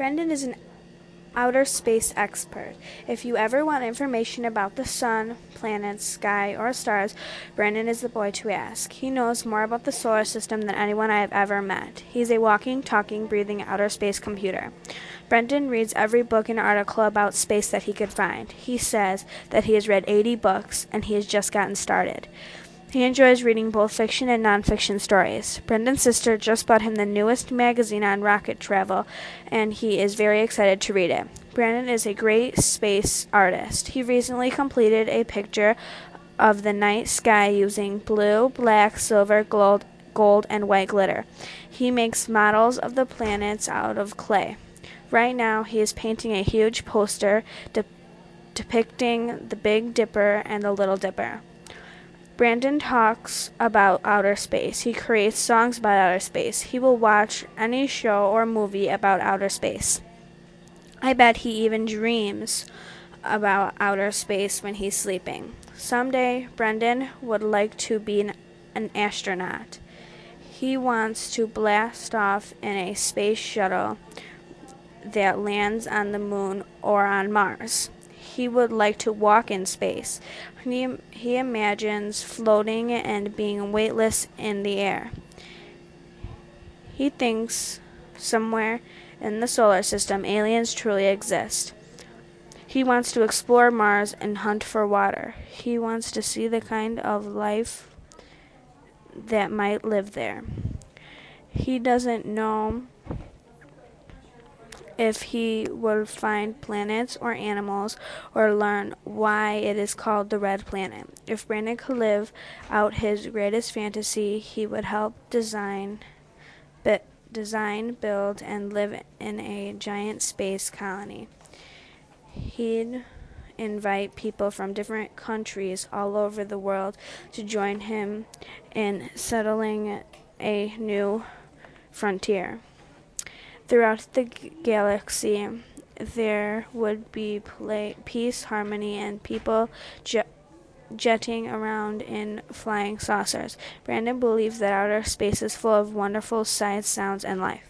Brendan is an outer space expert. If you ever want information about the sun, planets, sky, or stars, Brendan is the boy to ask. He knows more about the solar system than anyone I have ever met. He's a walking, talking, breathing outer space computer. Brendan reads every book and article about space that he could find. He says that he has read 80 books, and he has just gotten started. He enjoys reading both fiction and nonfiction stories. Brendan's sister just bought him the newest magazine on rocket travel, and he is very excited to read it. Brandon is a great space artist. He recently completed a picture of the night sky using blue, black, silver, gold, and white glitter. He makes models of the planets out of clay. Right now, he is painting a huge poster depicting the Big Dipper and the Little Dipper. Brandon talks about outer space. He creates songs about outer space. He will watch any show or movie about outer space. I bet he even dreams about outer space when he's sleeping. Someday, Brendan would like to be an astronaut. He wants to blast off in a space shuttle that lands on the moon or on Mars. He would like to walk in space. He imagines floating and being weightless in the air. He thinks somewhere in the solar system aliens truly exist. He wants to explore Mars and hunt for water. He wants to see the kind of life that might live there. He doesn't know if he will find planets or animals or learn why it is called the red planet. If Brandon could live out his greatest fantasy, he would help design, build, and live in a giant space colony. He'd invite people from different countries all over the world to join him in settling a new frontier. Throughout the galaxy, there would be peace, harmony, and people jetting around in flying saucers. Brandon believes that outer space is full of wonderful sights, sounds, and life.